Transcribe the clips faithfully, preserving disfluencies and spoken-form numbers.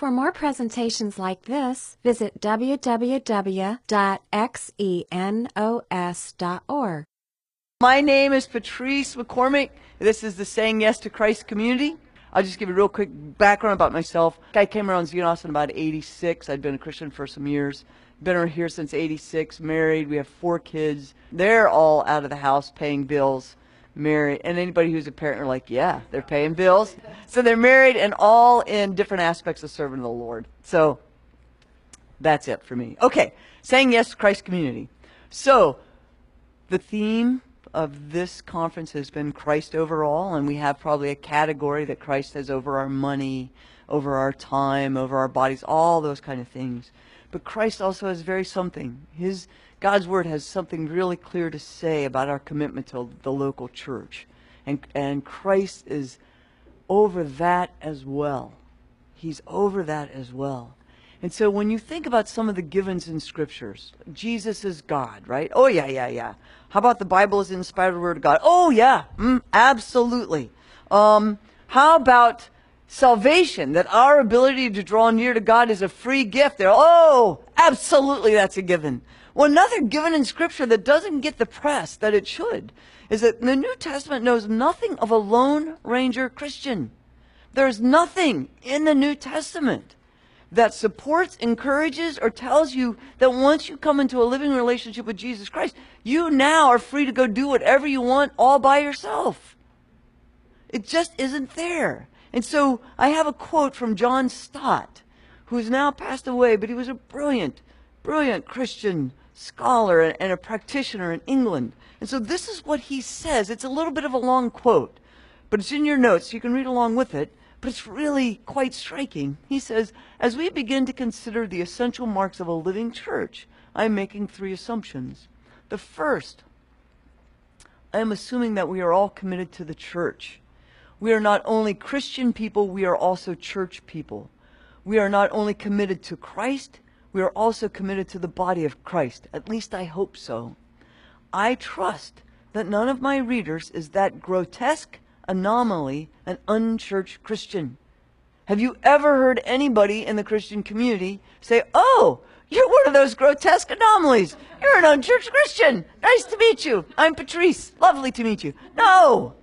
For more presentations like this, visit w w w dot xenos dot org. My name is Patrice McCormick. This is the Saying Yes to Christ community. I'll just give you a real quick background about myself. I came around Xenos in about eighty-six. I'd been a Christian for some years. Been around here since eighty-six, married. We have four kids. They're all out of the house paying bills, married. And anybody who's a parent are like, yeah, they're paying bills. So they're married and all in different aspects of serving the Lord. So that's it for me. Okay, Saying Yes to Christ community. So the theme of this conference has been Christ over all, and we have probably a category that Christ has over our money, over our time, over our bodies, all those kind of things. But Christ also has very something. His God's Word has something really clear to say about our commitment to the local church. And, and Christ is over that as well. He's over that as well. And so when you think about some of the givens in scriptures, Jesus is God, right? Oh, yeah, yeah, yeah. How about the Bible is the inspired word of God? Oh, yeah, mm, absolutely. Um, how about salvation, that our ability to draw near to God is a free gift there? Oh, absolutely, that's a given. Well, another given in scripture that doesn't get the press that it should is that the New Testament knows nothing of a Lone Ranger Christian. There's nothing in the New Testament that supports, encourages, or tells you that once you come into a living relationship with Jesus Christ, you now are free to go do whatever you want all by yourself. It just isn't there. And so I have a quote from John Stott, who is now passed away, but he was a brilliant, brilliant Christian scholar and a practitioner in England. And so this is what he says. It's a little bit of a long quote, but it's in your notes, so you can read along with it. But it's really quite striking. He says, as we begin to consider the essential marks of a living church, I am making three assumptions. The first, I am assuming that we are all committed to the church. We are not only Christian people, we are also church people. We are not only committed to Christ, we are also committed to the body of Christ. At least I hope so. I trust that none of my readers is that grotesque anomaly, an unchurched Christian. Have you ever heard anybody in the Christian community say, oh, you're one of those grotesque anomalies. You're an unchurched Christian. Nice to meet you. I'm Patrice. Lovely to meet you. No.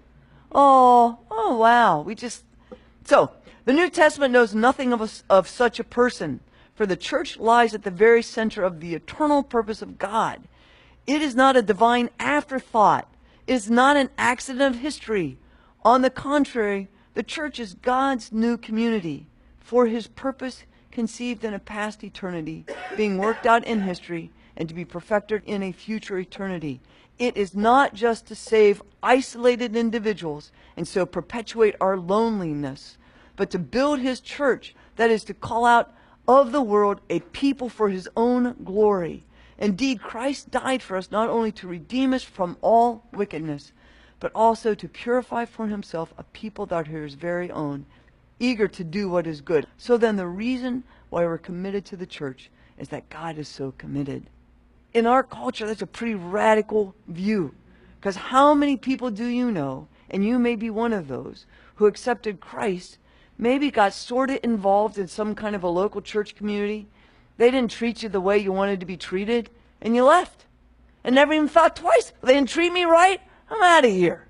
Oh, oh, wow. We just, so the New Testament knows nothing of, a, of such a person, for the church lies at the very center of the eternal purpose of God. It is not a divine afterthought. It is not an accident of history. On the contrary, the church is God's new community for his purpose conceived in a past eternity, being worked out in history and to be perfected in a future eternity. It is not just to save isolated individuals and so perpetuate our loneliness, but to build his church, that is to call out of the world a people for his own glory. Indeed, Christ died for us not only to redeem us from all wickedness, but also to purify for himself a people that are his very own, eager to do what is good. So then the reason why we're committed to the church is that God is so committed. In our culture, that's a pretty radical view. Because how many people do you know, and you may be one of those, who accepted Christ, maybe got sort of involved in some kind of a local church community, they didn't treat you the way you wanted to be treated, and you left. And never even thought twice, they didn't treat me right? I'm out of here.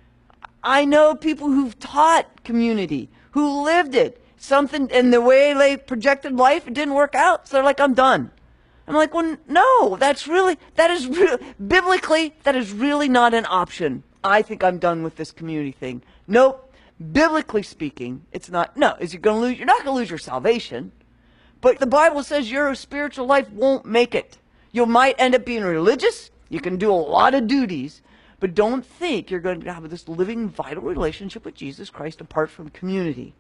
I know people who've taught community, who lived it. Something, and the way they projected life, it didn't work out. So they're like, I'm done. I'm like, well, no, that's really, that is, re- biblically, that is really not an option. I think I'm done with this community thing. Nope. Biblically speaking, it's not. No, is you going to lose, you're not going to lose your salvation. But the Bible says your spiritual life won't make it. You might end up being religious. You can do a lot of duties. But don't think you're going to have this living, vital relationship with Jesus Christ apart from community.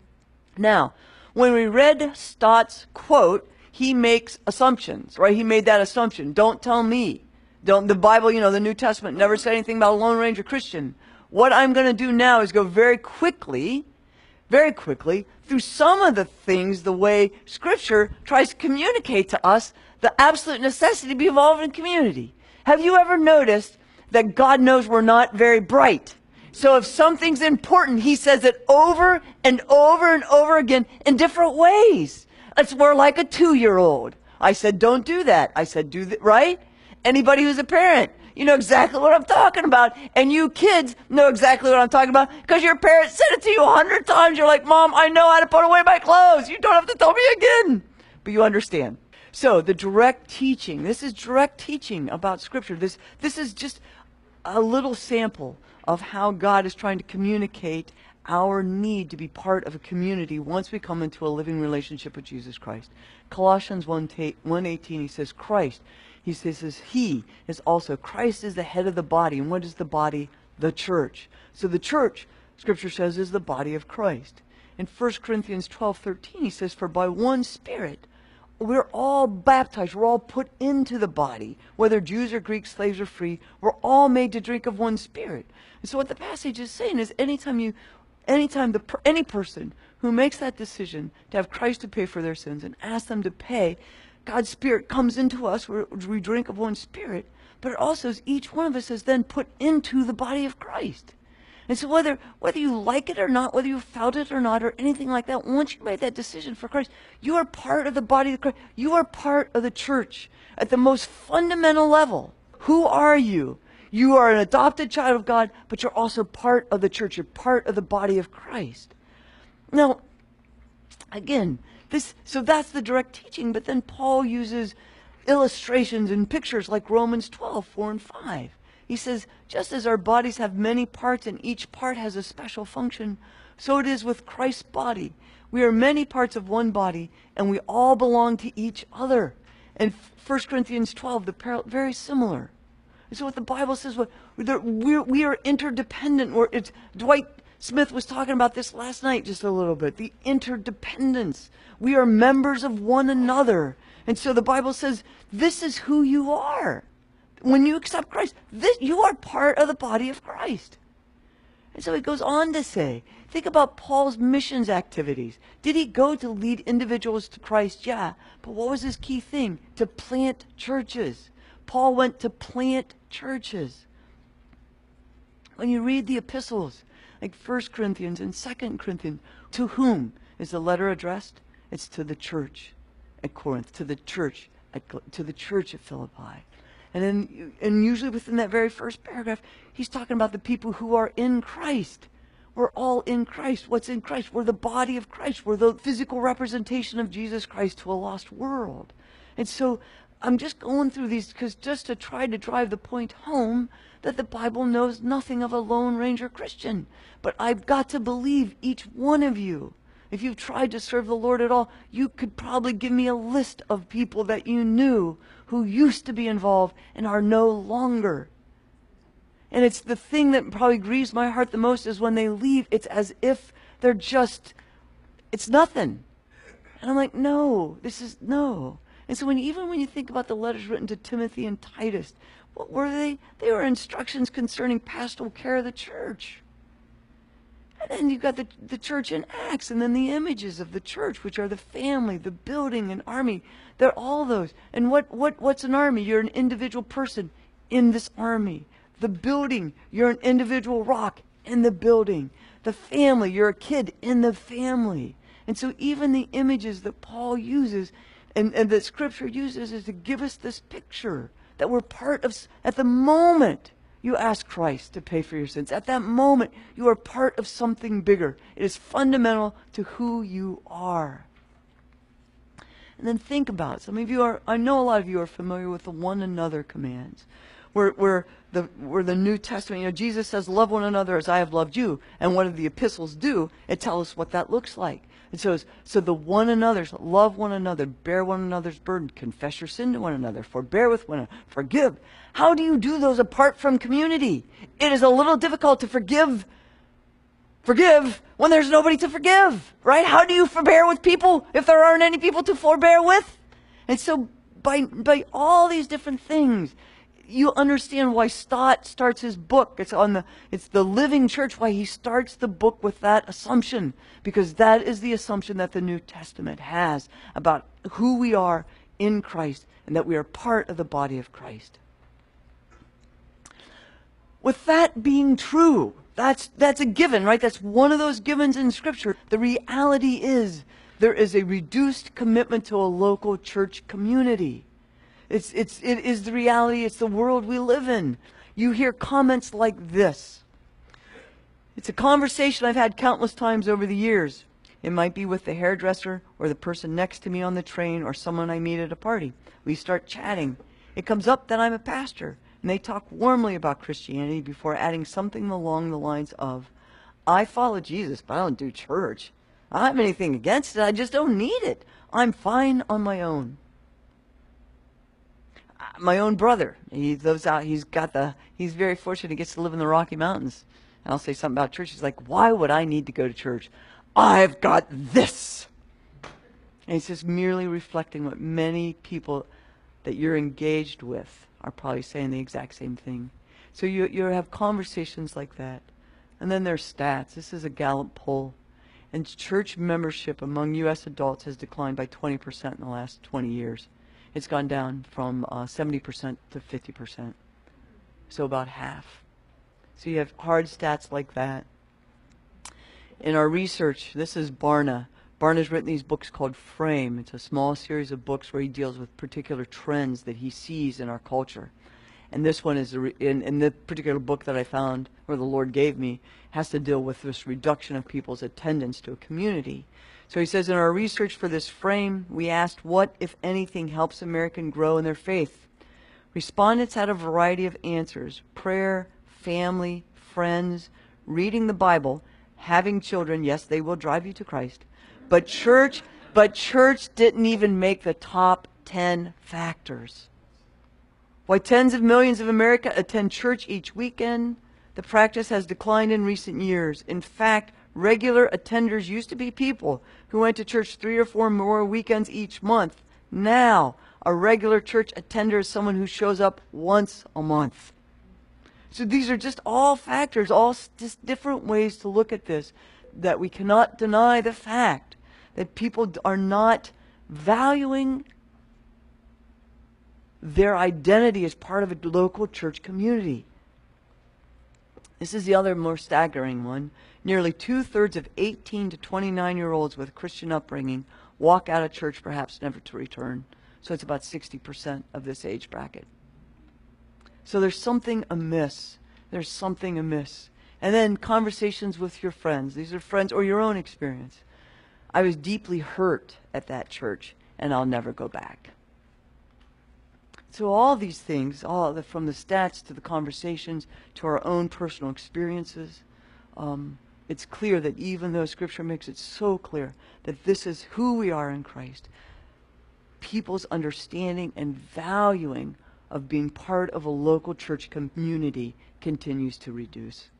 Now, when we read Stott's quote, he makes assumptions, right? He made that assumption. Don't tell me. Don't, the Bible, you know, the New Testament never said anything about a Lone Ranger Christian. What I'm going to do now is go very quickly, very quickly, through some of the things, the way Scripture tries to communicate to us the absolute necessity to be involved in community. Have you ever noticed that God knows we're not very bright? So if something's important, he says it over and over and over again in different ways. It's more like a two-year-old. I said, don't do that. I said, do that, right? Anybody who's a parent, you know exactly what I'm talking about. And you kids know exactly what I'm talking about because your parents said it to you a hundred times. You're like, Mom, I know how to put away my clothes. You don't have to tell me again. But you understand. So the direct teaching, this is direct teaching about Scripture. This, this is just a little sample of how God is trying to communicate our need to be part of a community once we come into a living relationship with Jesus Christ. Colossians one eighteen, he says, Christ, he says, he is also, Christ is the head of the body. And what is the body? The church. So the church, Scripture says, is the body of Christ. In First Corinthians twelve thirteen, he says, for by one Spirit, we're all baptized. We're all put into the body. Whether Jews or Greeks, slaves or free, we're all made to drink of one Spirit. And so what the passage is saying is anytime you, anytime the, any person who makes that decision to have Christ to pay for their sins and ask them to pay, God's Spirit comes into us. Where we drink of one Spirit. But it also is each one of us is then put into the body of Christ. And so whether whether you like it or not, whether you felt it or not, or anything like that, once you made that decision for Christ, you are part of the body of Christ. You are part of the church at the most fundamental level. Who are you? You are an adopted child of God, but you're also part of the church. You're part of the body of Christ. Now, again, this so that's the direct teaching, but then Paul uses illustrations and pictures like Romans twelve, four and five. He says, just as our bodies have many parts and each part has a special function, so it is with Christ's body. We are many parts of one body, and we all belong to each other. And First Corinthians twelve, the parallel, very similar. And so what the Bible says, what we're, we are interdependent. We're, it's, Dwight Smith was talking about this last night just a little bit. The interdependence. We are members of one another. And so the Bible says, this is who you are. When you accept Christ, this, you are part of the body of Christ. And so he goes on to say, think about Paul's missions activities. Did he go to lead individuals to Christ? Yeah. But what was his key thing? To plant churches. Paul went to plant churches. When you read the epistles, like First Corinthians and Second Corinthians, to whom is the letter addressed? It's to the church at Corinth, to the church at, to the church at Philippi. And then, and usually within that very first paragraph, he's talking about the people who are in Christ. We're all in Christ. What's in Christ? We're the body of Christ. We're the physical representation of Jesus Christ to a lost world. And so I'm just going through these because just to try to drive the point home that the Bible knows nothing of a Lone Ranger Christian. But I've got to believe each one of you. If you've tried to serve the Lord at all, you could probably give me a list of people that you knew who used to be involved and are no longer. And it's the thing that probably grieves my heart the most is when they leave, it's as if they're just, it's nothing. And I'm like, no, this is, no. And so when even when you think about the letters written to Timothy and Titus, what were they? They were instructions concerning pastoral care of the church. And then you've got the, the church in Acts, and then the images of the church, which are the family, the building, and army. They're all those. And what, what what's an army? You're an individual person in this army. The building, you're an individual rock in the building. The family, you're a kid in the family. And so even the images that Paul uses and, and that Scripture uses is to give us this picture that we're part of, at the moment you ask Christ to pay for your sins. At that moment, you are part of something bigger. It is fundamental to who you are. And then think about it. Some of you are, I know a lot of you are familiar with the one another commands. Where, where, the, where the New Testament, you know, Jesus says, love one another as I have loved you. And what do the epistles do? It tells us what that looks like. It says, so the one another's, love one another, bear one another's burden, confess your sin to one another, forbear with one another, forgive. How do you do those apart from community? It is a little difficult to forgive, forgive when there's nobody to forgive, right? How do you forbear with people if there aren't any people to forbear with? And so by, by all these different things, you understand why Stott starts his book. It's on the, it's the Living Church, why he starts the book with that assumption. Because that is the assumption that the New Testament has about who we are in Christ and that we are part of the body of Christ. With that being true, That's, that's a given, right? That's one of those givens in Scripture. The reality is there is a reduced commitment to a local church community. It's, it's, it is the reality. It's the world we live in. You hear comments like this. It's a conversation I've had countless times over the years. It might be with the hairdresser or the person next to me on the train or someone I meet at a party. We start chatting. It comes up that I'm a pastor, and they talk warmly about Christianity before adding something along the lines of, I follow Jesus, but I don't do church. I don't have anything against it. I just don't need it. I'm fine on my own. My own brother, he lives out, he's got the, he's very fortunate he gets to live in the Rocky Mountains. And I'll say something about church. He's like, why would I need to go to church? I've got this. And he's just merely reflecting what many people that you're engaged with are probably saying the exact same thing. So you, you have conversations like that. And then there's stats. This is a Gallup poll. And church membership among U S adults has declined by twenty percent in the last twenty years. It's gone down from uh, seventy percent to fifty percent. So about half. So you have hard stats like that. In our research, this is Barna. Barna's written these books called Frame. It's a small series of books where he deals with particular trends that he sees in our culture. And this one is, a re in, in the particular book that I found, or the Lord gave me, has to deal with this reduction of people's attendance to a community. So he says, in our research for this Frame, we asked what, if anything, helps Americans grow in their faith. Respondents had a variety of answers: prayer, family, friends, reading the Bible, having children. Yes, they will drive you to Christ. But church, but church didn't even make the top ten factors. Why tens of millions of Americans attend church each weekend? The practice has declined in recent years. In fact, regular attenders used to be people who went to church three or four more weekends each month. Now, a regular church attender is someone who shows up once a month. So these are just all factors, all just different ways to look at this, that we cannot deny the fact that people are not valuing their identity as part of a local church community. This is the other more staggering one. Nearly two-thirds of eighteen to twenty-nine-year-olds with Christian upbringing walk out of church perhaps never to return. So it's about sixty percent of this age bracket. So there's something amiss. There's something amiss. And then conversations with your friends. These are friends or your own experience. I was deeply hurt at that church, and I'll never go back. So all these things, all the, from the stats to the conversations to our own personal experiences, um, it's clear that even though Scripture makes it so clear that this is who we are in Christ, people's understanding and valuing of being part of a local church community continues to reduce.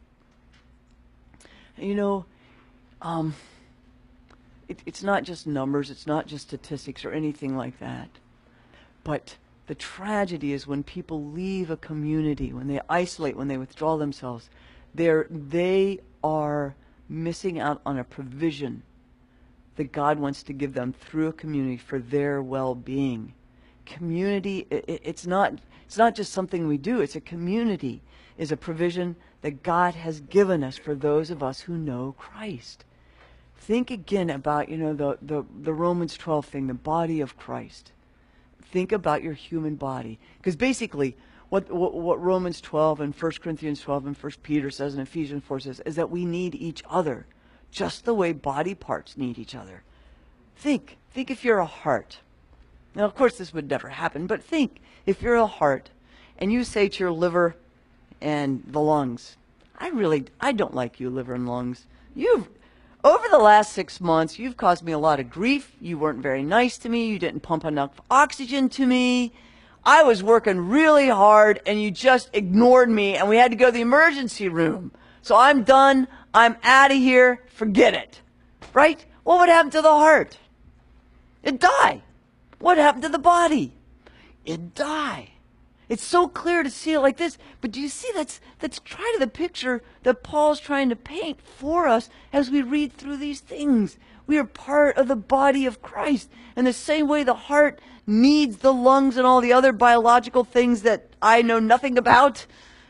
You know, um, it, it's not just numbers, it's not just statistics or anything like that, but the tragedy is when people leave a community, when they isolate, when they withdraw themselves, they're, they are missing out on a provision that God wants to give them through a community for their well-being. Community, it, it's not, it's not just something we do, it's a community, is a provision that God has given us for those of us who know Christ. Think again about, you know, the, the, the Romans twelve thing, the body of Christ. Think about your human body. Because basically, what, what, what Romans twelve and First Corinthians twelve and First Peter says and Ephesians four says is that we need each other, just the way body parts need each other. Think, think if you're a heart. Now, of course, this would never happen, but think if you're a heart and you say to your liver and the lungs, I really, I don't like you, liver and lungs. You've, over the last six months, you've caused me a lot of grief. You weren't very nice to me. You didn't pump enough oxygen to me. I was working really hard and you just ignored me and we had to go to the emergency room. So I'm done. I'm out of here. Forget it. Right? What would happen to the heart? It'd die. What happened to the body? It'd die. It's so clear to see it like this, but do you see that's that's kind of the picture that Paul's trying to paint for us as we read through these things. We are part of the body of Christ. In the same way the heart needs the lungs and all the other biological things that I know nothing about,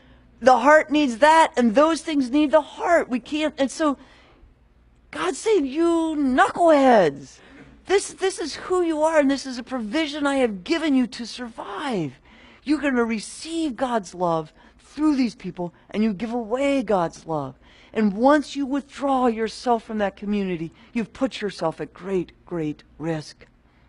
the heart needs that, and those things need the heart. We can't, and so God's saying, you knuckleheads, this, this is who you are, and this is a provision I have given you to survive. You're going to receive God's love through these people, and you give away God's love. And once you withdraw yourself from that community, you've put yourself at great, great risk.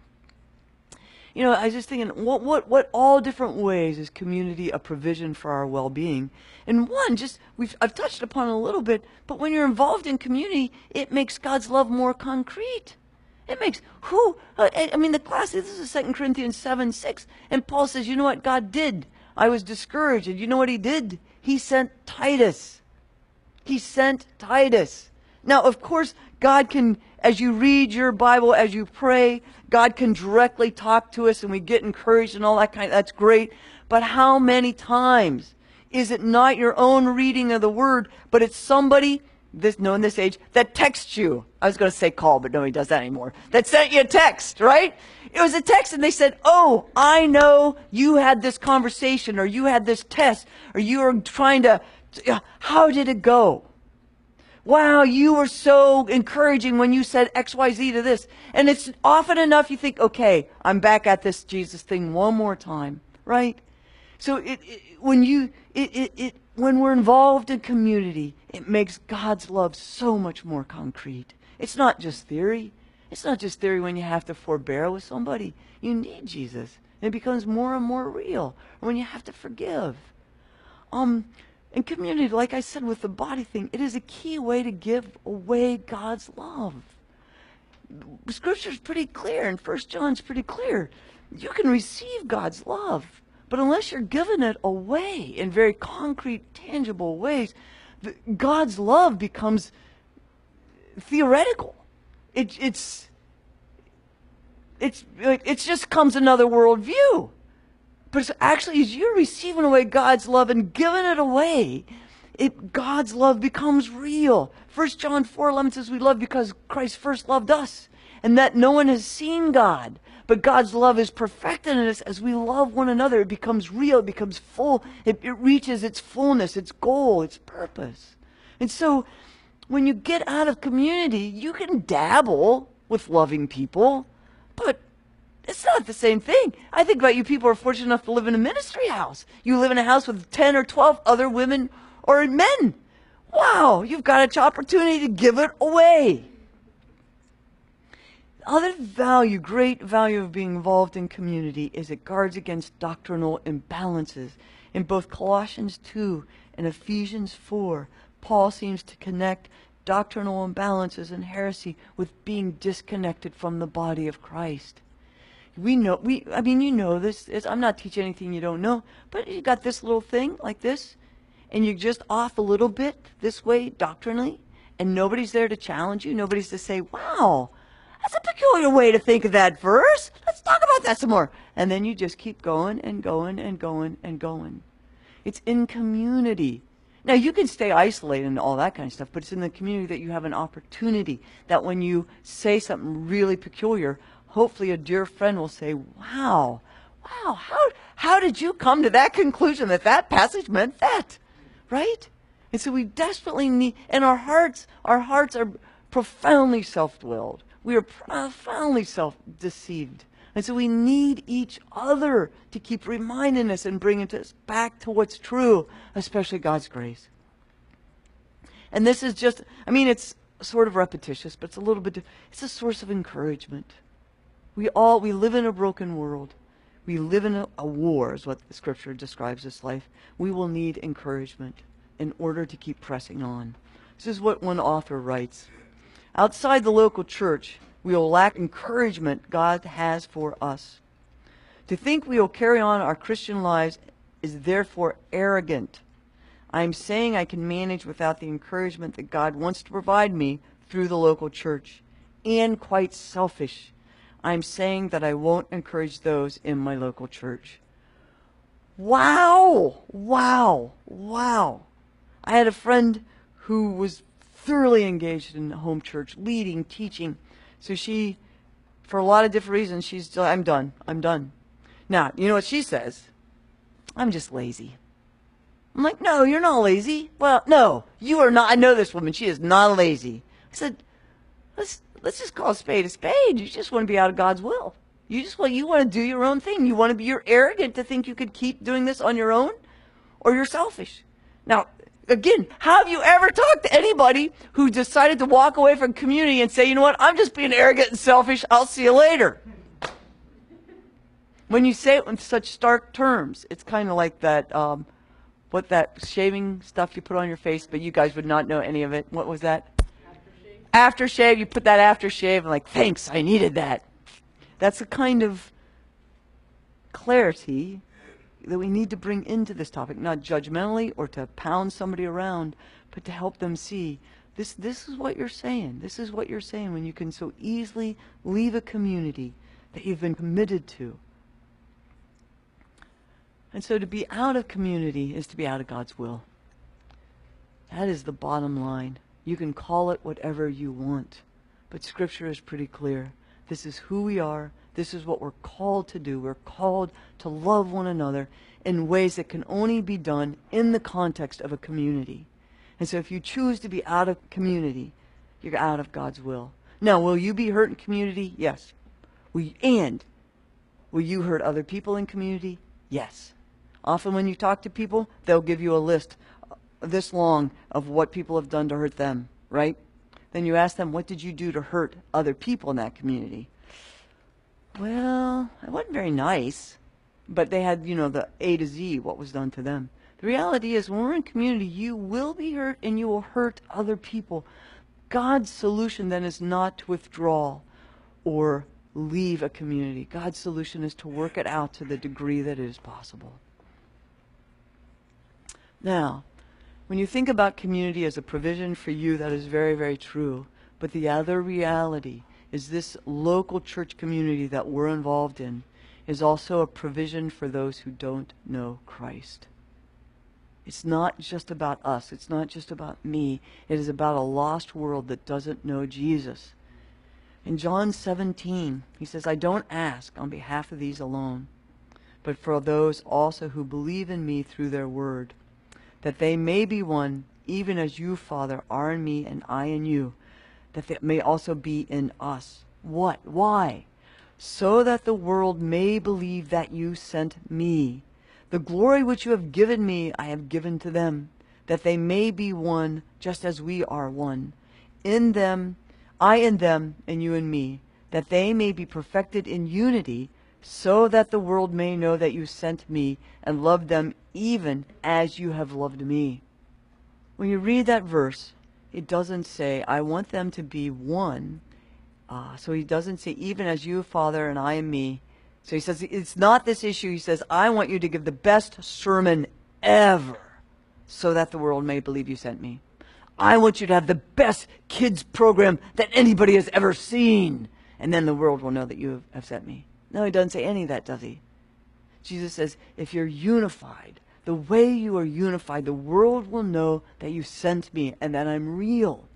You know, I was just thinking, what, what, what all different ways is community a provision for our well-being? And one, just, we've, I've touched upon it a little bit, but when you're involved in community, it makes God's love more concrete. It makes, who, uh, I mean, the class, this is Second Corinthians seven, six, and Paul says, you know what God did? I was discouraged, and you know what he did? He sent Titus. He sent Titus. Now, of course, God can, as you read your Bible, as you pray, God can directly talk to us and we get encouraged and all that kind of, that's great. But how many times is it not your own reading of the Word, but it's somebody, this, no, in this age, that texts you? I was going to say call, but nobody does that anymore. That sent you a text, right? It was a text and they said, oh, I know you had this conversation or you had this test or you were trying to, how did it go? Wow, you were so encouraging when you said X Y Z to this. And it's often enough you think, okay, I'm back at this Jesus thing one more time, right? So it, it, when you, it, it, it, when we're involved in community, it makes God's love so much more concrete. It's not just theory. It's not just theory when you have to forbear with somebody. You need Jesus. And it becomes more and more real when you have to forgive. Um... In community, like I said with the body thing, it is a key way to give away God's love. Scripture is pretty clear, and First John's pretty clear. You can receive God's love, but unless you're giving it away in very concrete, tangible ways, the, God's love becomes theoretical. It, it's, it's, it just comes another worldview. But actually, as you're receiving away God's love and giving it away, it, God's love becomes real. First John four eleven says we love because Christ first loved us, and that no one has seen God. But God's love is perfected in us as we love one another. It becomes real, it becomes full, it, it reaches its fullness, its goal, its purpose. And so, when you get out of community, you can dabble with loving people, but it's not the same thing. I think about you people who are fortunate enough to live in a ministry house. You live in a house with ten or twelve other women or men. Wow, you've got an opportunity to give it away. The other value, great value of being involved in community is it guards against doctrinal imbalances. In both Colossians two and Ephesians four, Paul seems to connect doctrinal imbalances and heresy with being disconnected from the body of Christ. We know, we, I mean, you know this, it's, I'm not teaching anything you don't know, but you got this little thing like this, and you're just off a little bit this way doctrinally, and nobody's there to challenge you, nobody's to say, wow, that's a peculiar way to think of that verse, let's talk about that some more. And then you just keep going and going and going and going. It's in community. Now, you can stay isolated and all that kind of stuff, but it's in the community that you have an opportunity that when you say something really peculiar, hopefully a dear friend will say, wow, wow, how, how did you come to that conclusion that that passage meant that? Right? And so we desperately need, and our hearts, our hearts are profoundly self-willed. We are profoundly self-deceived. And so we need each other to keep reminding us and bringing us back to what's true, especially God's grace. And this is just, I mean, it's sort of repetitious, but it's a little bit, it's a source of encouragement. We all, we live in a broken world. We live in a, a war, is what the Scripture describes this life. We will need encouragement in order to keep pressing on. This is what one author writes. Outside the local church, we will lack encouragement God has for us. To think we will carry on our Christian lives is therefore arrogant. I am saying I can manage without the encouragement that God wants to provide me through the local church, and quite selfish. I'm saying that I won't encourage those in my local church. Wow! Wow! Wow! I had a friend who was thoroughly engaged in home church, leading, teaching. So she, for a lot of different reasons, she's, I'm done. I'm done. Now, you know what she says? I'm just lazy. I'm like, no, you're not lazy. Well, no, you are not. I know this woman. She is not lazy. I said, let's let's just call a spade a spade. You just want to be out of God's will. You just want you want to do your own thing. You want to be. You're arrogant to think you could keep doing this on your own, or you're selfish. Now, again, have you ever talked to anybody who decided to walk away from community and say, you know what, I'm just being arrogant and selfish. I'll see you later. When you say it in such stark terms, it's kind of like that. Um, What that shaving stuff you put on your face, but you guys would not know any of it. What was that? Aftershave. Aftershave. You put that aftershave and like, thanks, I needed that. That's the kind of clarity that we need to bring into this topic, not judgmentally or to pound somebody around, but to help them see this. This is what you're saying. This is what you're saying when you can so easily leave a community that you've been committed to. And so to be out of community is to be out of God's will. That is the bottom line. You can call it whatever you want, but Scripture is pretty clear. This is who we are. This is what we're called to do. We're called to love one another in ways that can only be done in the context of a community. And so if you choose to be out of community, you're out of God's will. Now, will you be hurt in community? Yes. Will you, and will you hurt other people in community? Yes. Often when you talk to people, they'll give you a list this long of what people have done to hurt them, right? Then you ask them, what did you do to hurt other people in that community? Well, it wasn't very nice, but they had, you know, the A to Z, what was done to them. The reality is, when we're in community, you will be hurt and you will hurt other people. God's solution then is not to withdraw or leave a community. God's solution is to work it out to the degree that it is possible. Now, when you think about community as a provision for you, that is very, very true. But the other reality is this local church community that we're involved in is also a provision for those who don't know Christ. It's not just about us. It's not just about me. It is about a lost world that doesn't know Jesus. In John seventeen, he says, I don't ask on behalf of these alone, but for those also who believe in me through their word, that they may be one, even as you, Father, are in me and I in you, that they may also be in us. What? Why? So that the world may believe that you sent me. The glory which you have given me, I have given to them, that they may be one, just as we are one. In them, I in them, and you in me, that they may be perfected in unity, so that the world may know that you sent me and loved them even as you have loved me. When you read that verse, it doesn't say, I want them to be one. Uh, so he doesn't say, even as you, Father, and I and me. So he says, it's not this issue. He says, I want you to give the best sermon ever so that the world may believe you sent me. I want you to have the best kids program that anybody has ever seen. And then the world will know that you have sent me. No, he doesn't say any of that, does he? Jesus says, if you're unified, the way you are unified, the world will know that you sent me and that I'm real.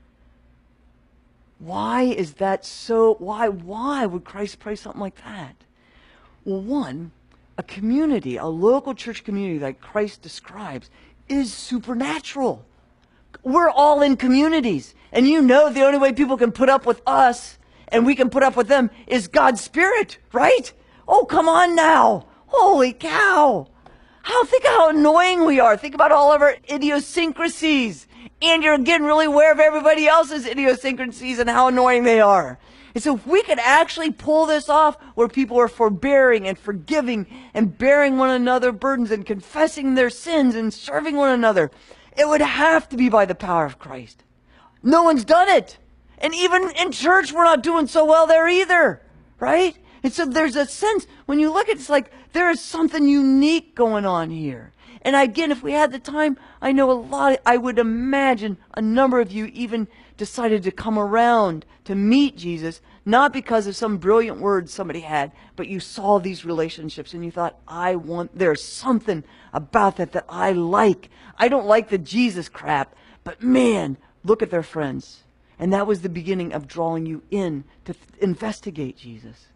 Why is that so? Why, why would Christ pray something like that? Well, one, a community, a local church community like Christ describes is supernatural. We're all in communities. And you know the only way people can put up with us and we can put up with them is God's Spirit, right? Oh, come on now. Holy cow. How, think how annoying we are. Think about all of our idiosyncrasies. And you're getting really aware of everybody else's idiosyncrasies and how annoying they are. And so if we could actually pull this off where people are forbearing and forgiving and bearing one another burdens and confessing their sins and serving one another, it would have to be by the power of Christ. No one's done it. And even in church, we're not doing so well there either, right? And so there's a sense, when you look at it, it's like there is something unique going on here. And again, if we had the time, I know a lot, I would imagine a number of you even decided to come around to meet Jesus, not because of some brilliant words somebody had, but you saw these relationships and you thought, I want, there's something about that that I like. I don't like the Jesus crap, but man, look at their friends. And that was the beginning of drawing you in to th- investigate Jesus.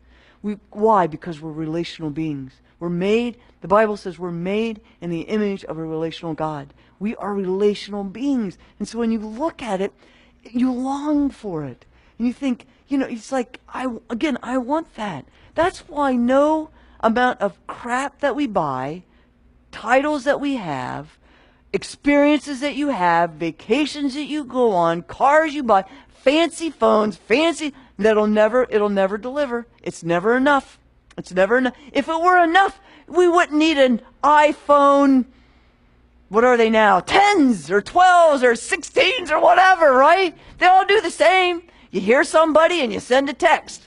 We, why? Because we're relational beings. We're made, the Bible says we're made in the image of a relational God. We are relational beings. And so when you look at it, you long for it. And you think, you know, it's like, I again, I want that. That's why no amount of crap that we buy, titles that we have, experiences that you have, vacations that you go on, cars you buy, fancy phones, fancy, that'll never, it'll never deliver. It's never enough. It's never enough. If it were enough, we wouldn't need an iPhone, what are they now? tens or twelves or sixteens or whatever, right? They all do the same. You hear somebody and you send a text.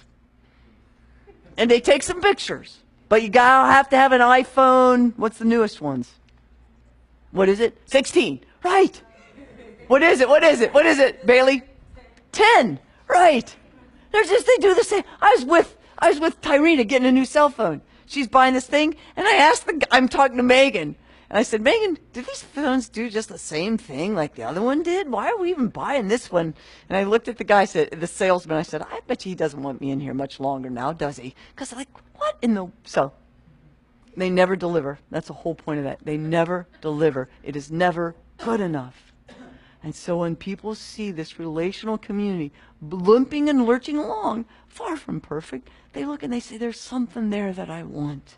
And they take some pictures. But you gotta have to have an iPhone, what's the newest ones? What is it? sixteen. Right. What is it? What is it? What is it, Bailey? ten. Right. They're just, they do the same. I was with, I was with Tyrena getting a new cell phone. She's buying this thing, and I asked the, I'm talking to Megan, and I said, Megan, do these phones do just the same thing like the other one did? Why are we even buying this one? And I looked at the guy, said, the salesman, I said, I bet you he doesn't want me in here much longer now, does he? Because like, what in the, so, they never deliver. That's the whole point of that. They never deliver. It is never good enough. And so when people see this relational community limping and lurching along, far from perfect, they look and they say, there's something there that I want.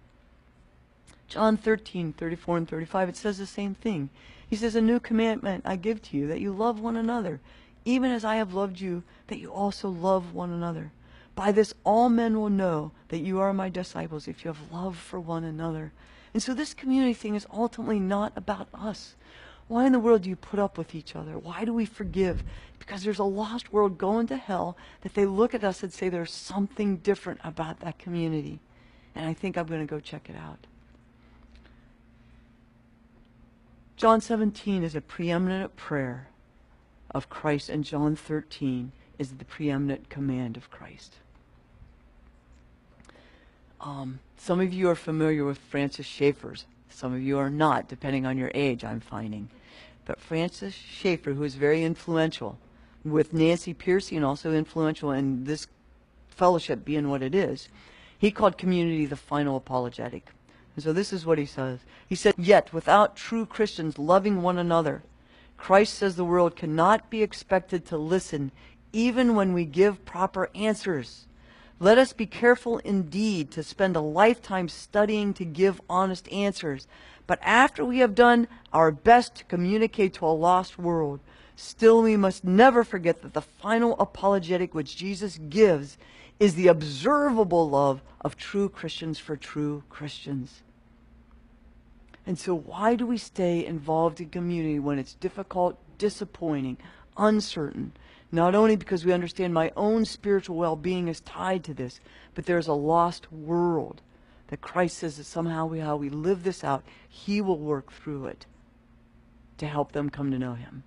John thirteen, thirty-four and thirty-five, it says the same thing. He says, a new commandment I give to you, that you love one another, even as I have loved you, that you also love one another. By this all men will know that you are my disciples, if you have love for one another. And so this community thing is ultimately not about us. Why in the world do you put up with each other? Why do we forgive? Because there's a lost world going to hell that they look at us and say there's something different about that community. And I think I'm going to go check it out. John seventeen is a preeminent prayer of Christ, and John thirteen is the preeminent command of Christ. Um, some of you are familiar with Francis Schaeffer's. Some of you are not, depending on your age, I'm finding. But Francis Schaeffer, who is very influential, with Nancy Pearcey and also influential in this fellowship being what it is, he called community the final apologetic. And so this is what he says. He said, yet without true Christians loving one another, Christ says the world cannot be expected to listen even when we give proper answers. Let us be careful indeed to spend a lifetime studying to give honest answers. But after we have done our best to communicate to a lost world, still we must never forget that the final apologetic which Jesus gives is the observable love of true Christians for true Christians. And so why do we stay involved in community when it's difficult, disappointing, uncertain? Not only because we understand my own spiritual well-being is tied to this, but there's a lost world that Christ says that somehow we, how we live this out, He will work through it to help them come to know Him.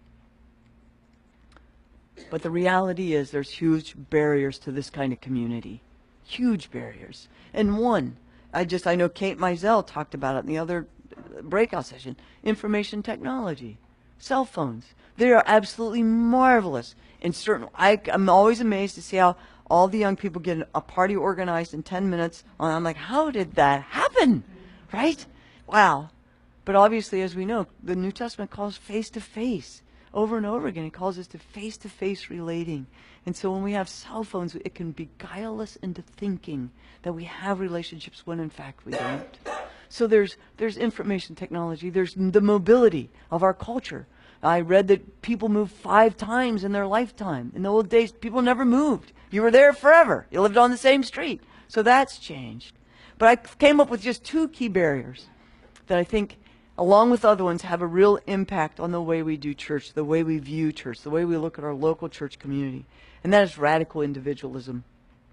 But the reality is there's huge barriers to this kind of community. Huge barriers. And one, I just, I know Kate Mizell talked about it in the other breakout session, information technology, cell phones. They are absolutely marvelous. In certain, I, I'm always amazed to see how all the young people get a party organized in ten minutes. I'm like, how did that happen? Right? Wow. But obviously, as we know, the New Testament calls face-to-face. Over and over again, it calls us to face-to-face relating. And so when we have cell phones, it can beguile us into thinking that we have relationships when in fact we don't. So there's there's information technology. There's the mobility of our culture. I read that people moved five times in their lifetime. In the old days, people never moved. You were there forever. You lived on the same street. So that's changed. But I came up with just two key barriers that I think, along with other ones, have a real impact on the way we do church, the way we view church, the way we look at our local church community. And that is radical individualism.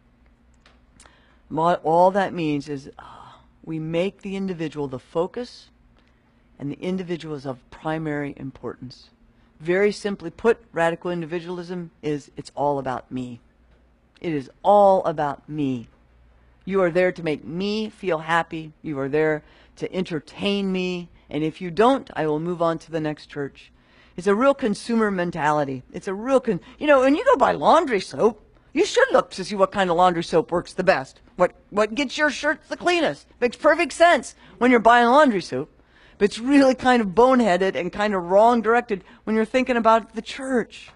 All that means is uh, we make the individual the focus, and the individual is of primary importance. Very simply put, radical individualism is it's all about me. It is all about me. You are there to make me feel happy. You are there to entertain me. And if you don't, I will move on to the next church. It's a real consumer mentality. It's a real, con- you know, when you go buy laundry soap, You should look to see what kind of laundry soap works the best. What what gets your shirts the cleanest. Makes perfect sense when you're buying laundry soap. But it's really kind of boneheaded and kind of wrong directed when you're thinking about the church.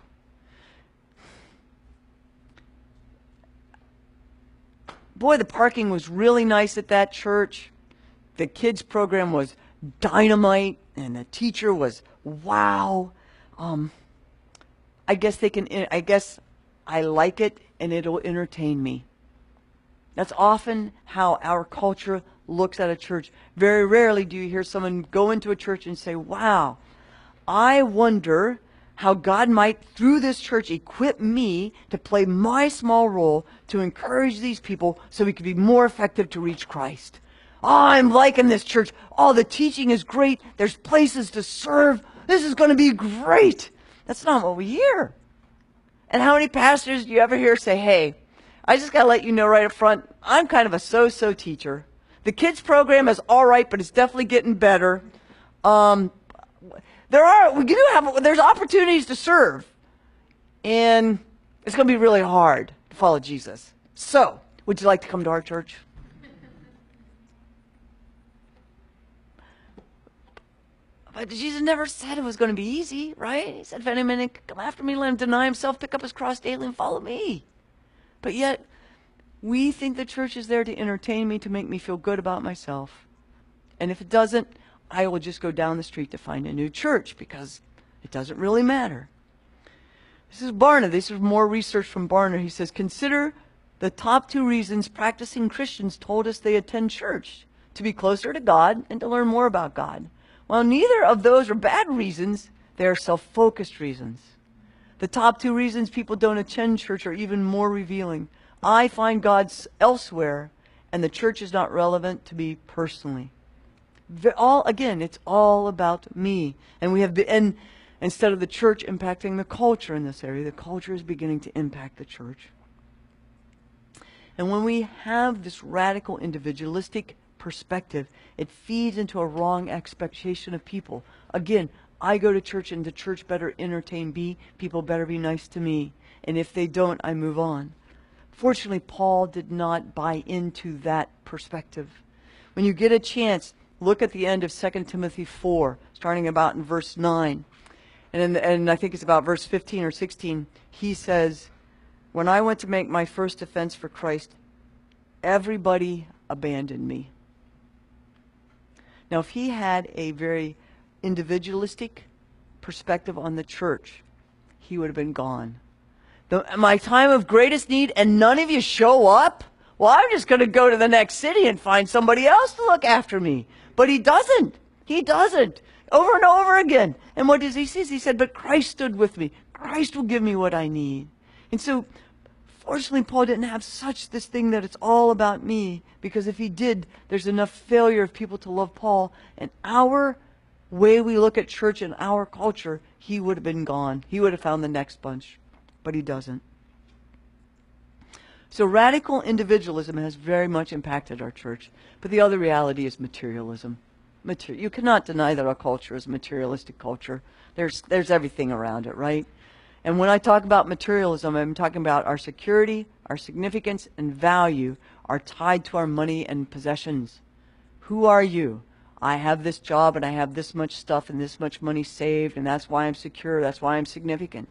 Boy, the parking was really nice at that church. The kids program was dynamite, and the teacher was wow. Um, I guess they can. I guess I like it, and it'll entertain me. That's often how our culture looks at a church. Very rarely do you hear someone go into a church and say, "Wow, I wonder how God might, through this church, equip me to play my small role to encourage these people so we could be more effective to reach Christ. Oh, I'm liking this church. Oh, the teaching is great. There's places to serve. This is going to be great." That's not what we hear. And how many pastors do you ever hear say, "Hey, I just got to let you know right up front, I'm kind of a so-so teacher. The kids program is all right, but it's definitely getting better. Um, there are, we do have, there's opportunities to serve. And it's going to be really hard to follow Jesus. So, would you like to come to our church?" But Jesus never said it was going to be easy, right? He said, "If any man come after me, let him deny himself, pick up his cross daily, and follow me." But yet, we think the church is there to entertain me, to make me feel good about myself. And if it doesn't, I will just go down the street to find a new church because it doesn't really matter. This is Barna. This is more research from Barna. He says, consider the top two reasons practicing Christians told us they attend church: to be closer to God and to learn more about God. While neither of those are bad reasons, they are self-focused reasons. The top two reasons people don't attend church are even more revealing. I find God elsewhere, and the church is not relevant to me personally. All again, it's all about me, and we have been. And instead of the church impacting the culture in this area, the culture is beginning to impact the church. And when we have this radical individualistic perspective, it feeds into a wrong expectation of people. Again, I go to church and the church better entertain me. People better be nice to me. And if they don't, I move on. Fortunately, Paul did not buy into that perspective. When you get a chance, look at the end of Second Timothy four, starting about in verse nine. And, in the, and I think it's about verse fifteen or sixteen. He says, "When I went to make my first defense for Christ, everybody abandoned me." Now, if he had a very individualistic perspective on the church, he would have been gone. The, my time of greatest need, and none of you show up? Well, I'm just going to go to the next city and find somebody else to look after me. But he doesn't. He doesn't. Over and over again. And what does he say? He said, "But Christ stood with me. Christ will give me what I need." And so, fortunately, Paul didn't have such this thing that it's all about me, because if he did, there's enough failure of people to love Paul. And our way we look at church and our culture, he would have been gone. He would have found the next bunch. But he doesn't. So radical individualism has very much impacted our church. But the other reality is materialism. Mater- you cannot deny that our culture is a materialistic culture. There's, there's everything around it, right? And when I talk about materialism, I'm talking about our security, our significance, and value are tied to our money and possessions. Who are you? I have this job, and I have this much stuff, and this much money saved, and that's why I'm secure, that's why I'm significant.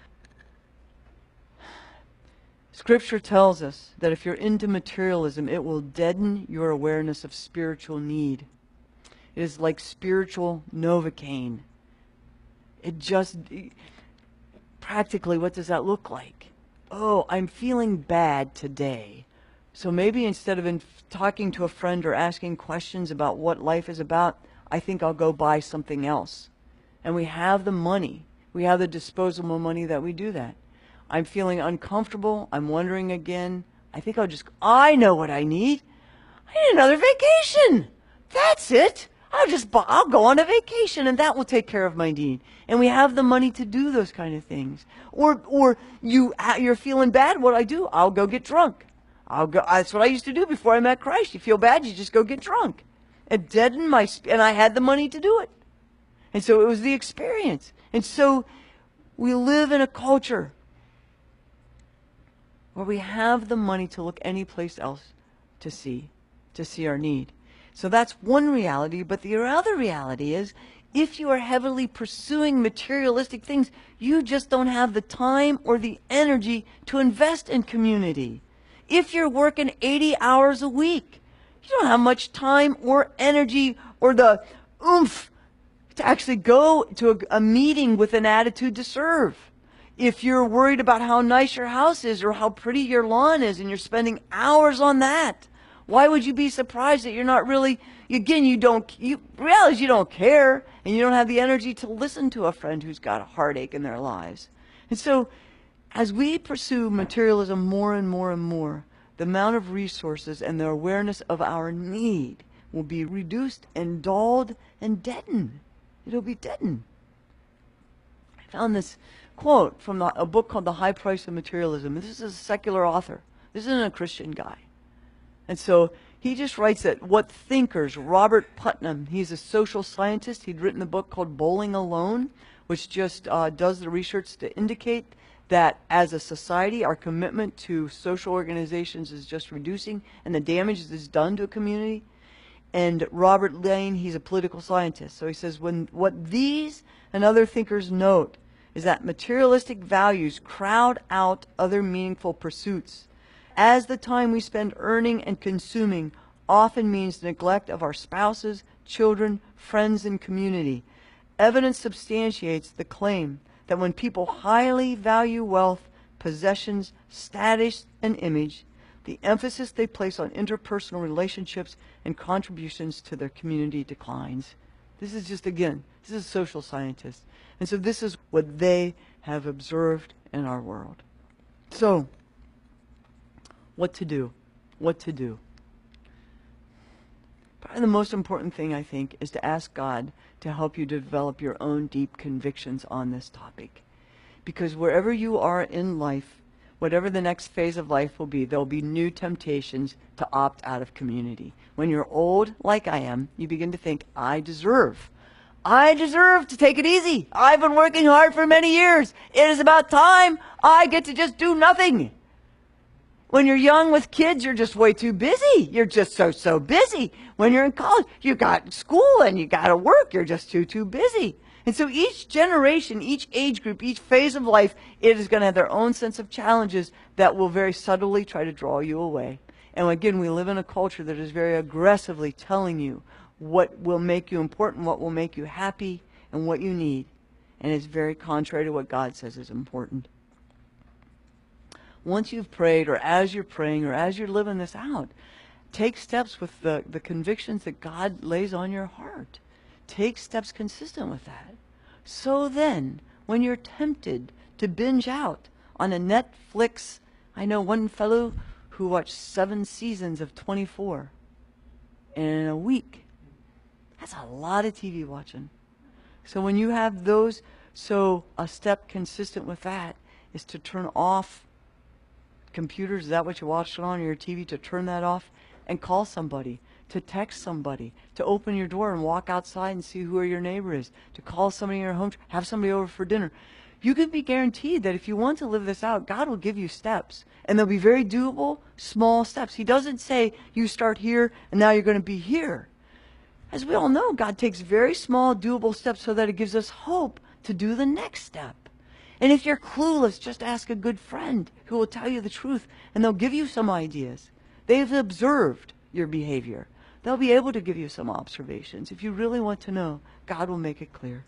Scripture tells us that if you're into materialism, it will deaden your awareness of spiritual need. It is like spiritual Novocaine. It just... Practically, what does that look like? Oh, I'm feeling bad today. So maybe instead of in talking to a friend or asking questions about what life is about, I think I'll go buy something else. And we have the money. We have the disposable money that we do that. I'm feeling uncomfortable. I'm wondering again. I think I'll just, I know what I need. I need another vacation. That's it. I'll just, I'll go on a vacation and that will take care of my need. And we have the money to do those kind of things. Or, or you, you're feeling bad. What do I do? I'll go get drunk. I'll go. That's what I used to do before I met Christ. You feel bad, you just go get drunk. It deadened my, and I had the money to do it. And so it was the experience. And so we live in a culture where we have the money to look anyplace else to see, to see our need. So that's one reality, but the other reality is if you are heavily pursuing materialistic things, you just don't have the time or the energy to invest in community. If you're working eighty hours a week, you don't have much time or energy or the oomph to actually go to a, a meeting with an attitude to serve. If you're worried about how nice your house is or how pretty your lawn is and you're spending hours on that, why would you be surprised that you're not really, again, you don't, you realize you don't care and you don't have the energy to listen to a friend who's got a heartache in their lives. And so as we pursue materialism more and more and more, the amount of resources and the awareness of our need will be reduced and dulled and deadened. It'll be deadened. I found this quote from the, a book called The High Price of Materialism. This is a secular author. This isn't a Christian guy. And so he just writes that what thinkers, Robert Putnam, he's a social scientist. He'd written a book called Bowling Alone, which just uh, does the research to indicate that as a society, our commitment to social organizations is just reducing and the damage that is done to a community. And Robert Lane, he's a political scientist. So he says, when what these and other thinkers note is that materialistic values crowd out other meaningful pursuits, as the time we spend earning and consuming often means neglect of our spouses, children, friends, and community. Evidence substantiates the claim that when people highly value wealth, possessions, status, and image, the emphasis they place on interpersonal relationships and contributions to their community declines. This is just, again, this is a social scientist. And so this is what they have observed in our world. So, what to do? What to do? Probably the most important thing, I think, is to ask God to help you develop your own deep convictions on this topic. Because wherever you are in life, whatever the next phase of life will be, there'll be new temptations to opt out of community. When you're old, like I am, you begin to think, I deserve. I deserve to take it easy. I've been working hard for many years. It is about time I get to just do nothing. When you're young with kids, you're just way too busy. You're just so, so busy. When you're in college, you got school and you got to work. You're just too, too busy. And so each generation, each age group, each phase of life, it is going to have their own sense of challenges that will very subtly try to draw you away. And again, we live in a culture that is very aggressively telling you what will make you important, what will make you happy, and what you need. And it's very contrary to what God says is important. Once you've prayed, or as you're praying, or as you're living this out, take steps with the, the convictions that God lays on your heart. Take steps consistent with that. So then, when you're tempted to binge out on a Netflix, I know one fellow who watched seven seasons of twenty-four in a week. That's a lot of T V watching. So when you have those, so a step consistent with that is to turn off computers. Is that what you're watching on your T V? To turn that off and call somebody, to text somebody, to open your door and walk outside and see who your neighbor is, to call somebody in your home, have somebody over for dinner. You can be guaranteed that if you want to live this out, God will give you steps. And they'll be very doable, small steps. He doesn't say you start here and now you're going to be here. As we all know, God takes very small, doable steps so that it gives us hope to do the next step. And if you're clueless, just ask a good friend who will tell you the truth, and they'll give you some ideas. They've observed your behavior. They'll be able to give you some observations. If you really want to know, God will make it clear.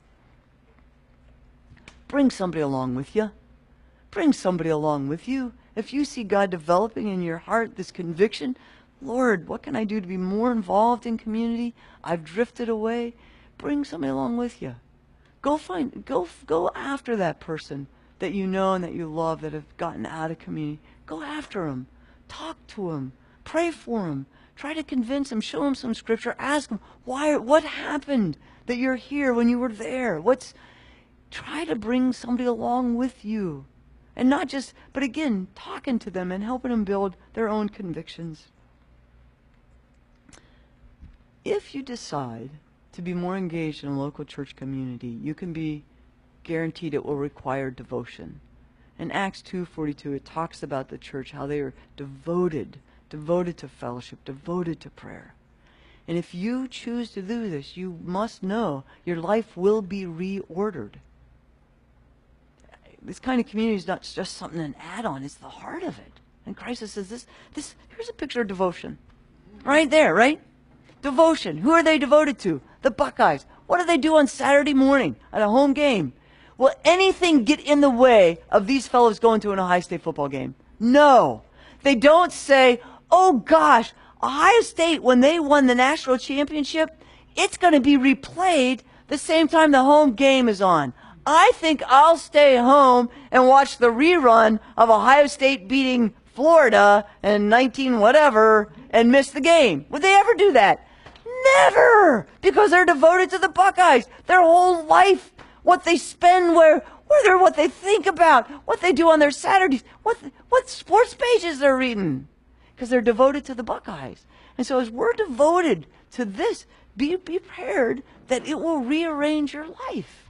Bring somebody along with you. Bring somebody along with you. If you see God developing in your heart this conviction, Lord, what can I do to be more involved in community? I've drifted away. Bring somebody along with you. Go find, go, go after that person that you know and that you love that have gotten out of community. Go after them. Talk to them. Pray for them. Try to convince them. Show them some scripture. Ask them, why, what happened that you're here when you were there? What's, try to bring somebody along with you. And not just, but again, talking to them and helping them build their own convictions. If you decide to be more engaged in a local church community, you can be guaranteed it will require devotion. In Acts two forty-two, it talks about the church, how they are devoted, devoted to fellowship, devoted to prayer. And if you choose to do this, you must know your life will be reordered. This kind of community is not just something an add-on, it's the heart of it. And Christ says this, this, here's a picture of devotion. Right there, right? Devotion. Who are they devoted to? The Buckeyes. What do they do on Saturday morning at a home game? Will anything get in the way of these fellows going to an Ohio State football game? No. They don't say, oh gosh, Ohio State, when they won the national championship, it's going to be replayed the same time the home game is on. I think I'll stay home and watch the rerun of Ohio State beating Florida in nineteen whatever and miss the game. Would they ever do that? Never! Because they're devoted to the Buckeyes. Their whole life, what they spend, where, where what they think about, what they do on their Saturdays, what, what sports pages they're reading. Because they're devoted to the Buckeyes. And so as we're devoted to this, be prepared that it will rearrange your life.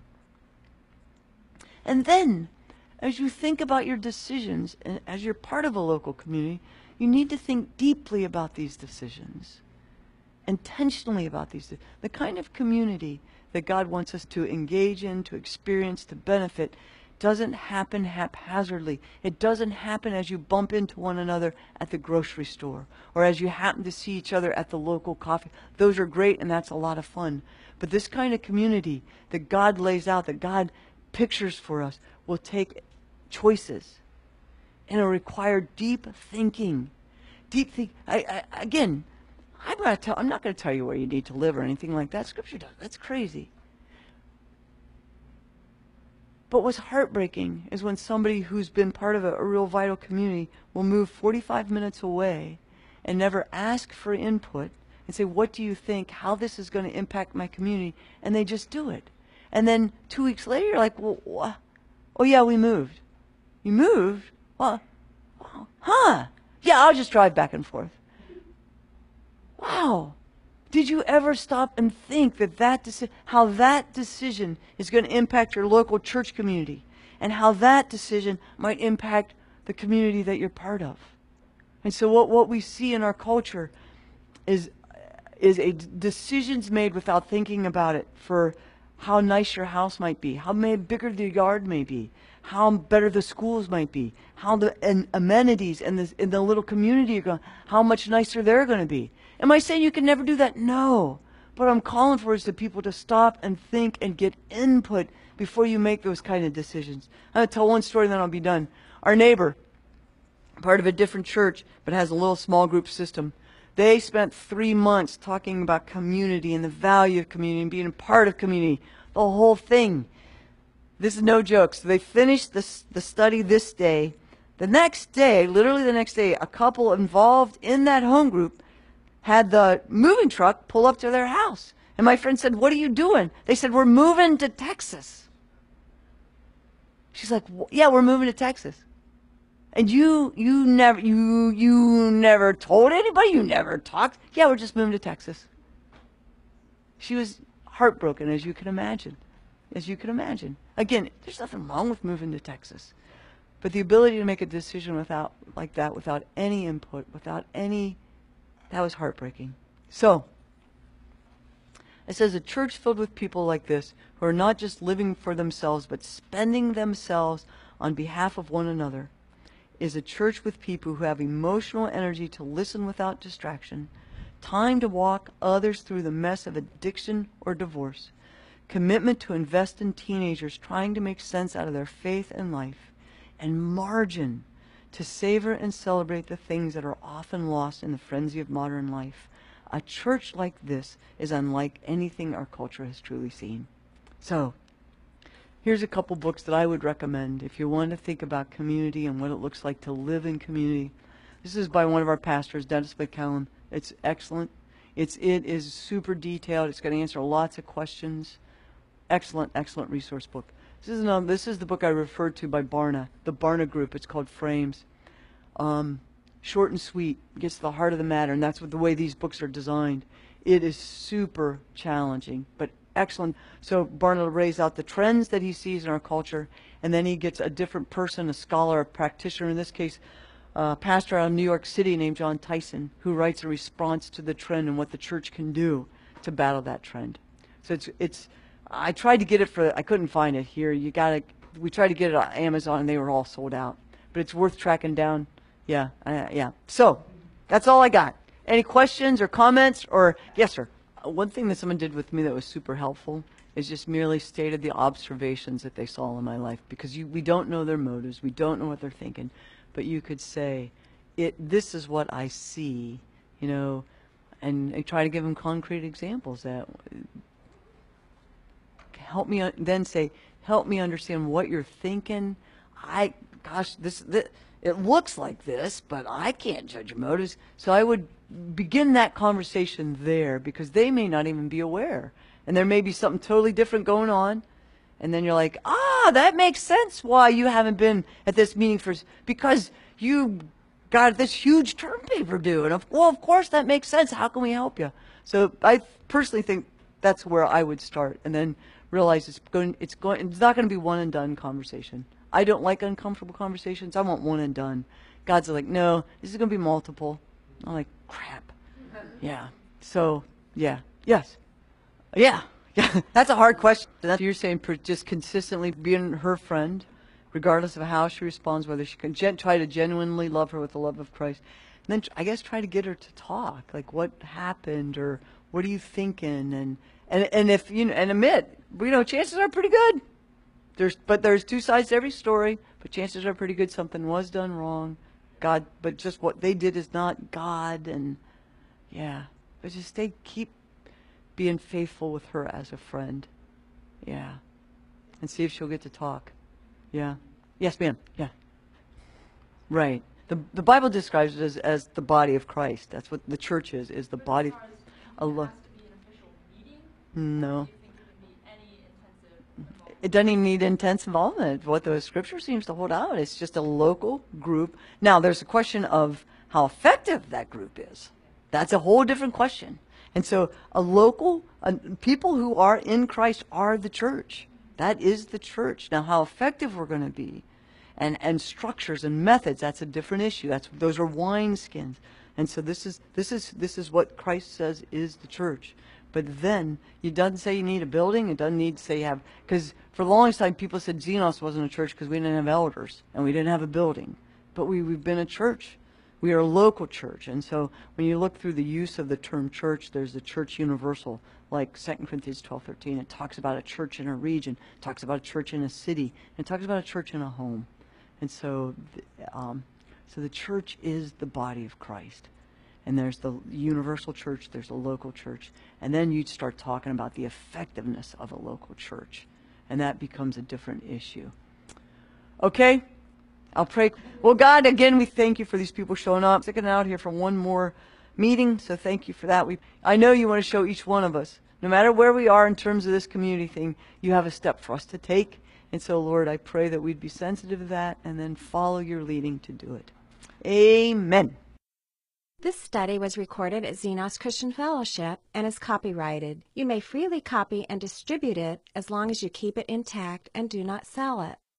And then, as you think about your decisions, and as you're part of a local community, you need to think deeply about these decisions. Intentionally about these. The kind of community that God wants us to engage in, to experience, to benefit, doesn't happen haphazardly. It doesn't happen as you bump into one another at the grocery store or as you happen to see each other at the local coffee. Those are great and that's a lot of fun. But this kind of community that God lays out, that God pictures for us, will take choices and it'll require deep thinking. Deep think. I, I, again, I'm, gonna tell, I'm not going to tell you where you need to live or anything like that. Scripture does. That's crazy. But what's heartbreaking is when somebody who's been part of a, a real vital community will move forty-five minutes away and never ask for input and say, what do you think, how this is going to impact my community? And they just do it. And then two weeks later, you're like, well, wh- oh yeah, we moved. You moved? Well, huh? Yeah, I'll just drive back and forth. Wow. Did you ever stop and think that that deci- how that decision is going to impact your local church community and how that decision might impact the community that you're part of? And so what, what we see in our culture is, is a d- decisions made without thinking about it for how nice your house might be, how may, bigger the yard may be, how better the schools might be, how the and amenities and the, in the little community you're going, how much nicer they're going to be. Am I saying you can never do that? No. What I'm calling for is the people to stop and think and get input before you make those kind of decisions. I'm going to tell one story and then I'll be done. Our neighbor, part of a different church, but has a little small group system. They spent three months talking about community and the value of community and being a part of community, the whole thing. This is no joke. So they finished this, the study this day. The next day, literally the next day, a couple involved in that home group had the moving truck pull up to their house. And my friend said, what are you doing? They said, we're moving to Texas. She's like, yeah, we're moving to Texas. And you, you never, you, you never told anybody? You never talked? Yeah, we're just moving to Texas. She was heartbroken, as you can imagine. As you can imagine. Again, there's nothing wrong with moving to Texas. But the ability to make a decision without, like that, without any input, without any, that was heartbreaking. So, it says a church filled with people like this, who are not just living for themselves, but spending themselves on behalf of one another, is a church with people who have emotional energy to listen without distraction, time to walk others through the mess of addiction or divorce, commitment to invest in teenagers trying to make sense out of their faith and life, and margin to savor and celebrate the things that are often lost in the frenzy of modern life. A church like this is unlike anything our culture has truly seen. So, here's a couple books that I would recommend if you want to think about community and what it looks like to live in community. This is by one of our pastors, Dennis McCallum. It's excellent. It's, it is super detailed. It's going to answer lots of questions. Excellent, excellent resource book. This is, another, this is the book I referred to by Barna, the Barna Group. It's called Frames. Um, short and sweet, gets to the heart of the matter, and that's what the way these books are designed. It is super challenging, but excellent. So Barna lays out the trends that he sees in our culture, and then he gets a different person, a scholar, a practitioner, in this case, a pastor out of New York City named John Tyson, who writes a response to the trend and what the church can do to battle that trend. So it's, it's I tried to get it for, I couldn't find it here. You gotta, we tried to get it on Amazon, and they were all sold out. But it's worth tracking down. Yeah, uh, yeah. So that's all I got. Any questions or comments? Or yes, sir. Uh, One thing that someone did with me that was super helpful is just merely stated the observations that they saw in my life, because you, we don't know their motives, we don't know what they're thinking, but you could say, "It. This is what I see," you know, and, and try to give them concrete examples that help me. un- Then say, "Help me understand what you're thinking." I, gosh, this, this it looks like this, but I can't judge your motives. So I would begin that conversation there, because they may not even be aware. And there may be something totally different going on. And then you're like, ah, that makes sense why you haven't been at this meeting for, because you got this huge term paper due. And of, well, of course that makes sense. How can we help you? So I personally think that's where I would start, and then realize it's going, it's going, it's not going to be one and done conversation. I don't like uncomfortable conversations. I want one and done. God's like, no, this is going to be multiple. I'm like, crap. Yeah. So, yeah. Yes. Yeah. Yeah. That's a hard question. That's, you're saying per, just consistently being her friend, regardless of how she responds, whether she can gen, try to genuinely love her with the love of Christ. And then I guess try to get her to talk. Like, what happened, or what are you thinking? And, and, and if, you know, and admit, you know, chances are pretty good. There's, but there's two sides to every story, but chances are pretty good something was done wrong. God, but just what they did is not God, and yeah. But just stay, keep being faithful with her as a friend. Yeah. And see if she'll get to talk. Yeah. Yes, ma'am. Yeah. Right. The the Bible describes it as, as the body of Christ. That's what the church is, is the But body. as far as A it lo- has to be an official meeting? No. Or do you think it would be any intensive involvement? It doesn't even need intense involvement. What the scripture seems to hold out, it's just a local group. Now, there's a question of how effective that group is. That's a whole different question. And so a local, uh, people who are in Christ are the church. That is the church. Now, how effective we're going to be, and, and structures and methods, that's a different issue. That's, those are wineskins. And so this is, this is, this is what Christ says is the church. But then, it doesn't say you need a building. It doesn't need to say you have, because for the longest time people said Xenos wasn't a church because we didn't have elders and we didn't have a building. But we, we've been a church. We are a local church. And so when you look through the use of the term church, there's the church universal, like Second Corinthians twelve thirteen. It talks about a church in a region, it talks about a church in a city, and it talks about a church in a home. And so, um, so the church is the body of Christ. And there's the universal church, there's a local church. And then you start talking about the effectiveness of a local church. And that becomes a different issue. Okay? I'll pray. Well, God, again, we thank you for these people showing up, sticking out here for one more meeting. So thank you for that. We, I know you want to show each one of us, no matter where we are in terms of this community thing, you have a step for us to take. And so, Lord, I pray that we'd be sensitive to that and then follow your leading to do it. Amen. This study was recorded at Xenos Christian Fellowship and is copyrighted. You may freely copy and distribute it as long as you keep it intact and do not sell it.